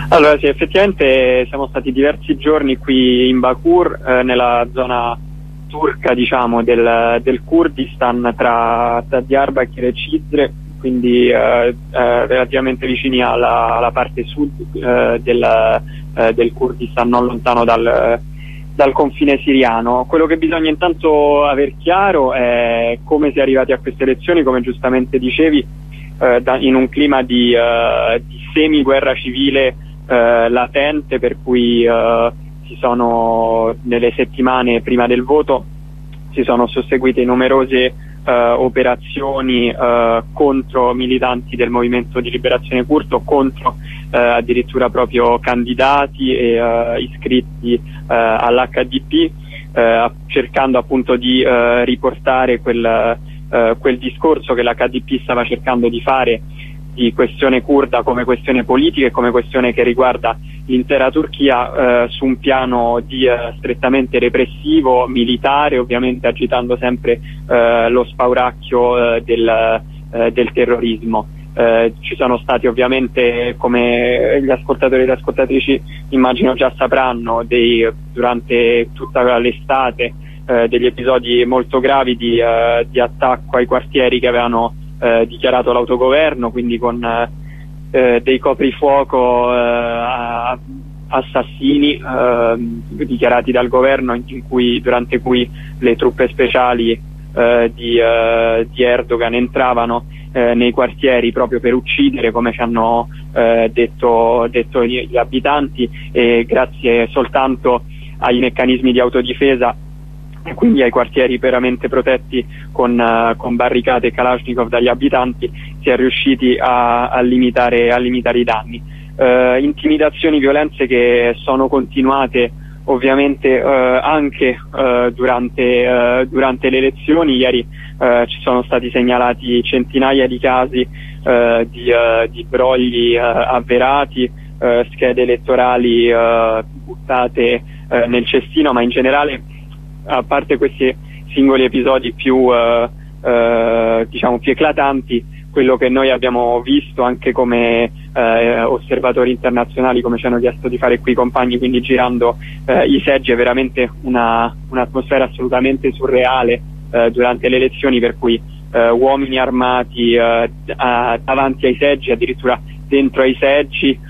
Allora sì, effettivamente siamo stati diversi giorni qui in Bakur, nella zona turca, diciamo, del Kurdistan, tra Diyarbakir e Cizre, quindi relativamente vicini alla parte sud del Kurdistan, non lontano dal confine siriano. Quello che bisogna intanto aver chiaro è come si è arrivati a queste elezioni, come giustamente dicevi, in un clima di semi-guerra civile latente, per cui nelle settimane prima del voto si sono susseguite numerose operazioni contro militanti del movimento di liberazione curdo, contro addirittura proprio candidati e iscritti all'HDP, cercando appunto di riportare quel discorso che l'HDP stava cercando di fare di questione curda come questione politica e come questione che riguarda l'intera Turchia, su un piano strettamente repressivo, militare, ovviamente agitando sempre lo spauracchio del terrorismo. Ci sono stati ovviamente, come gli ascoltatori e le ascoltatrici immagino già sapranno, durante tutta l'estate degli episodi molto gravi di attacco ai quartieri che avevano dichiarato l'autogoverno, quindi con dei coprifuoco assassini dichiarati dal governo, durante cui le truppe speciali di Erdogan entravano nei quartieri proprio per uccidere, come ci hanno detto gli abitanti, e grazie soltanto ai meccanismi di autodifesa e quindi ai quartieri veramente protetti con barricate e Kalashnikov dagli abitanti, si è riusciti a limitare i danni. Intimidazioni, violenze che sono continuate ovviamente anche durante le elezioni. Ieri ci sono stati segnalati centinaia di casi di brogli avverati, schede elettorali buttate nel cestino, ma in generale, a parte questi singoli episodi più eclatanti, quello che noi abbiamo visto anche come osservatori internazionali, come ci hanno chiesto di fare qui i compagni, quindi girando i seggi, è veramente un'atmosfera assolutamente surreale durante le elezioni, per cui uomini armati davanti ai seggi, addirittura dentro ai seggi.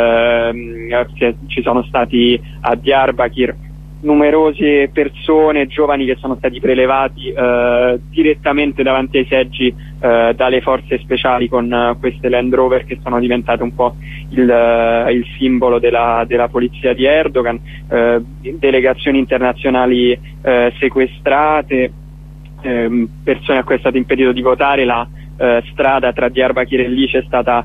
Ci sono stati a Diyarbakir numerose persone, giovani, che sono stati prelevati direttamente davanti ai seggi dalle forze speciali con queste Land Rover che sono diventate un po' il simbolo della polizia di Erdogan, delegazioni internazionali sequestrate, persone a cui è stato impedito di votare. La strada tra Diyarbakir e Lice è stata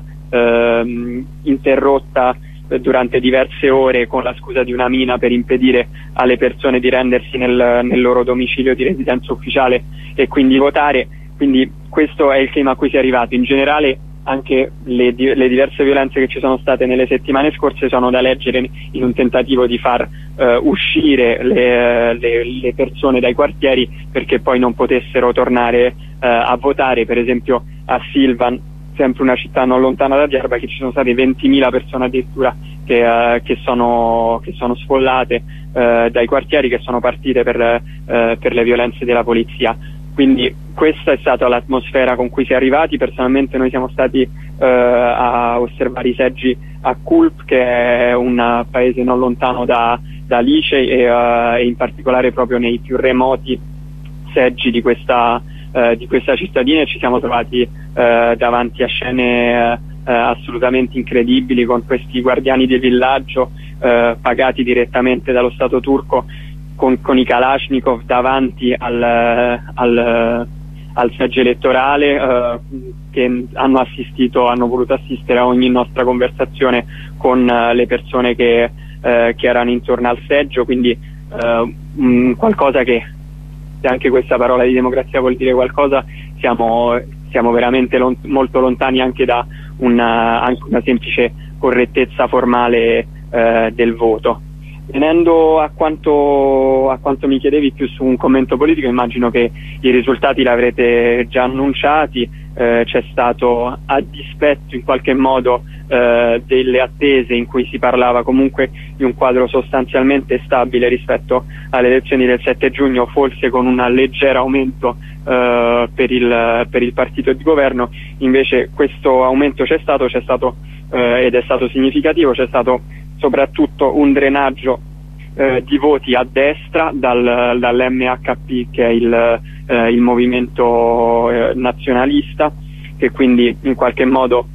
interrotta durante diverse ore con la scusa di una mina per impedire alle persone di rendersi nel loro domicilio di residenza ufficiale e quindi votare. Quindi questo è il clima a cui si è arrivato. In generale anche le diverse violenze che ci sono state nelle settimane scorse sono da leggere in un tentativo di far uscire le persone dai quartieri perché poi non potessero tornare a votare. Per esempio a Silvan, sempre una città non lontana da Diyarbakir, ci sono state 20.000 persone addirittura che sono sfollate dai quartieri, che sono partite per le violenze della polizia. Quindi questa è stata l'atmosfera con cui si è arrivati. Personalmente noi siamo stati a osservare i seggi a Kulp, che è un paese non lontano da Lice, e in particolare proprio nei più remoti seggi di questa cittadina, e ci siamo trovati davanti a scene assolutamente incredibili, con questi guardiani del villaggio pagati direttamente dallo Stato turco con i Kalashnikov davanti al seggio elettorale, che hanno voluto assistere a ogni nostra conversazione con le persone che erano intorno al seggio. Quindi qualcosa che, se anche questa parola di democrazia vuol dire qualcosa, siamo veramente molto lontani anche da anche una semplice correttezza formale del voto. Venendo a quanto mi chiedevi più su un commento politico, immagino che i risultati l'avrete già annunciati. C'è stato, a dispetto in qualche modo delle attese in cui si parlava comunque di un quadro sostanzialmente stabile rispetto alle elezioni del 7 giugno, forse con un leggero aumento per il partito di governo. Invece questo aumento c'è stato ed è stato significativo. C'è stato soprattutto un drenaggio di voti a destra dall'MHP, che è il movimento nazionalista, che quindi in qualche modo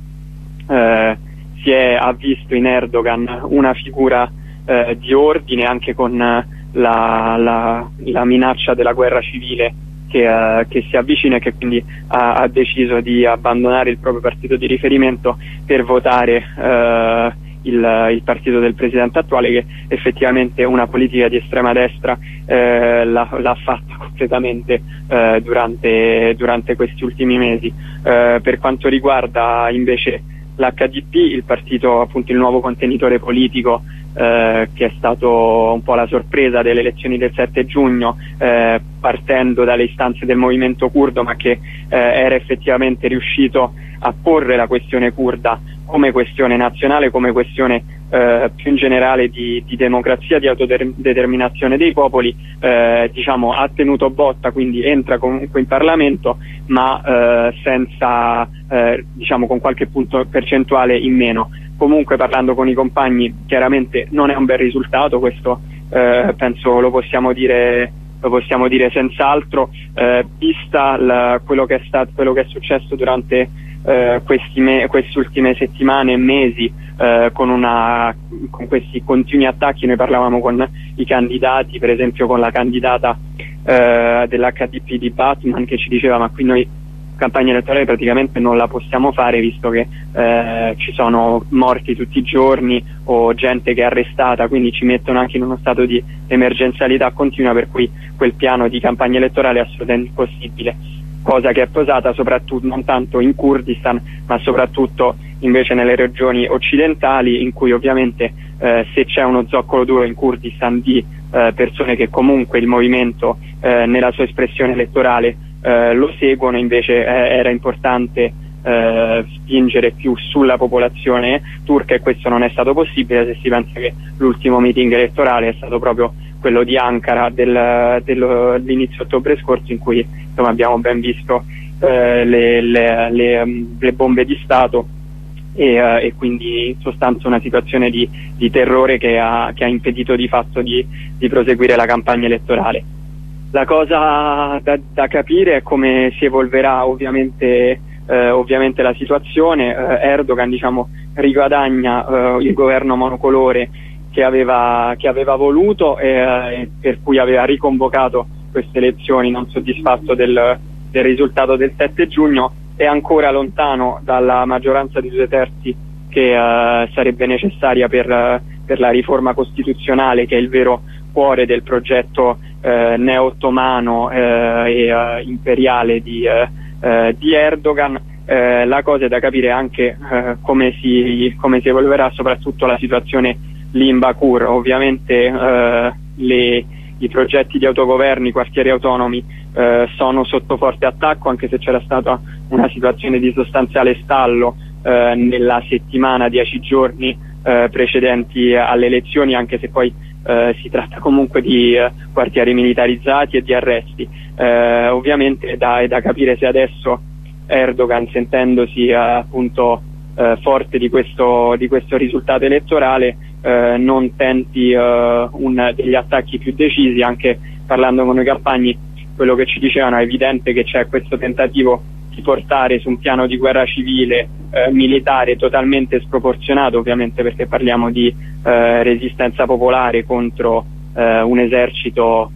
ha visto in Erdogan una figura di ordine, anche con la minaccia della guerra civile che si avvicina, e che quindi ha deciso di abbandonare il proprio partito di riferimento per votare il partito del presidente attuale, che effettivamente una politica di estrema destra l'ha fatta completamente durante questi ultimi mesi. Per quanto riguarda invece l'HDP, il partito, appunto il nuovo contenitore politico, che è stato un po' la sorpresa delle elezioni del 7 giugno, partendo dalle istanze del movimento curdo, ma che era effettivamente riuscito a porre la questione curda come questione nazionale, come questione più in generale di democrazia, di autodeterminazione dei popoli. Ha tenuto botta, quindi entra comunque in Parlamento, ma senza con qualche punto percentuale in meno. Comunque, parlando con i compagni, chiaramente non è un bel risultato, questo penso lo possiamo dire senz'altro, vista quello che è successo durante queste ultime settimane e mesi, con questi continui attacchi. Noi parlavamo con i candidati, per esempio con la candidata dell'HDP di Batman, che ci diceva: ma qui noi campagna elettorale praticamente non la possiamo fare, visto che ci sono morti tutti i giorni o gente che è arrestata, quindi ci mettono anche in uno stato di emergenzialità continua, per cui quel piano di campagna elettorale è assolutamente impossibile. Cosa che è posata soprattutto non tanto in Kurdistan, ma soprattutto invece nelle regioni occidentali, in cui ovviamente se c'è uno zoccolo duro in Kurdistan di persone che comunque il movimento nella sua espressione elettorale lo seguono, invece era importante spingere più sulla popolazione turca, e questo non è stato possibile, se si pensa che l'ultimo meeting elettorale è stato proprio quello di Ankara dell'inizio ottobre scorso, in cui abbiamo ben visto le bombe di Stato e quindi in sostanza una situazione di terrore che ha impedito di fatto di proseguire la campagna elettorale. La cosa da capire è come si evolverà ovviamente la situazione. Erdogan riguadagna il governo monocolore che aveva voluto e per cui aveva riconvocato queste elezioni, non soddisfatto del risultato del 7 giugno. È ancora lontano dalla maggioranza di 2/3 che sarebbe necessaria per la riforma costituzionale, che è il vero cuore del progetto neo-ottomano e imperiale di Erdogan. La cosa è da capire anche come si evolverà soprattutto la situazione lì in Bakur. Ovviamente i progetti di autogoverno, i quartieri autonomi sono sotto forte attacco, anche se c'era stata una situazione di sostanziale stallo nella settimana, 10 giorni precedenti alle elezioni, anche se poi si tratta comunque di quartieri militarizzati e di arresti. Ovviamente è da capire se adesso Erdogan, sentendosi appunto forte di questo risultato elettorale, non tenti degli attacchi più decisi. Anche parlando con i compagni, quello che ci dicevano, è evidente che c'è questo tentativo di portare su un piano di guerra civile militare totalmente sproporzionato, ovviamente perché parliamo di resistenza popolare contro un esercito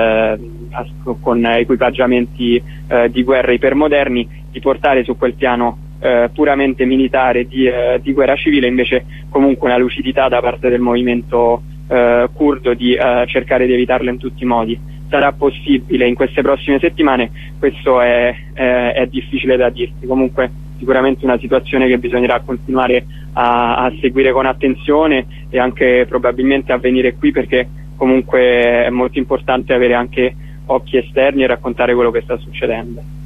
con equipaggiamenti di guerra ipermoderni, di portare su quel piano puramente militare di guerra civile invece comunque una lucidità da parte del movimento curdo di cercare di evitarlo in tutti i modi. Sarà possibile in queste prossime settimane? Questo è difficile da dirsi. Comunque sicuramente una situazione che bisognerà continuare a seguire con attenzione e anche probabilmente a venire qui, perché comunque è molto importante avere anche occhi esterni e raccontare quello che sta succedendo.